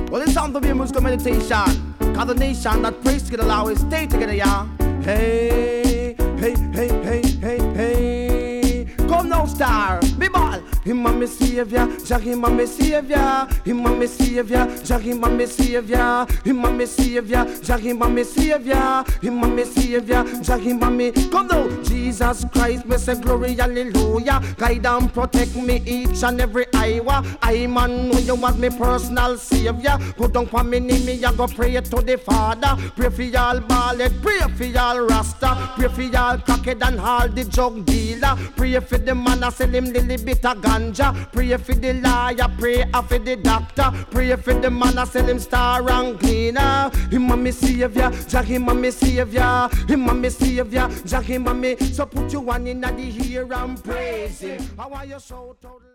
Well, it's time to be a musical meditation. Cause the nation that prays together always stay together, yeah. Hey, hey, hey, hey, hey, hey. Come now, star, be ball. Him and me savior, Jah him and me savior. Him and me savior, Jah him and me savior. Him and me savior, Jah him and me savior. Him and me savior, Jah him and me. Come now, Jesus Christ, me say glory, hallelujah. Guide and protect me each and every hour. I man know you was me personal savior. Put down for me name, me I go pray to the Father. Pray for y'all ballet, pray for y'all rasta. Pray for y'all cockhead and all the drug dealer. Pray for the man I sell him little bit of ganja. Pray for the liar, pray for the doctor. Pray for the man I sell him star and cleaner. Him and me savior, Jah him and me savior. Him and me savior, Jah him and me. So put your one in the ear and praise him. How are you shout out?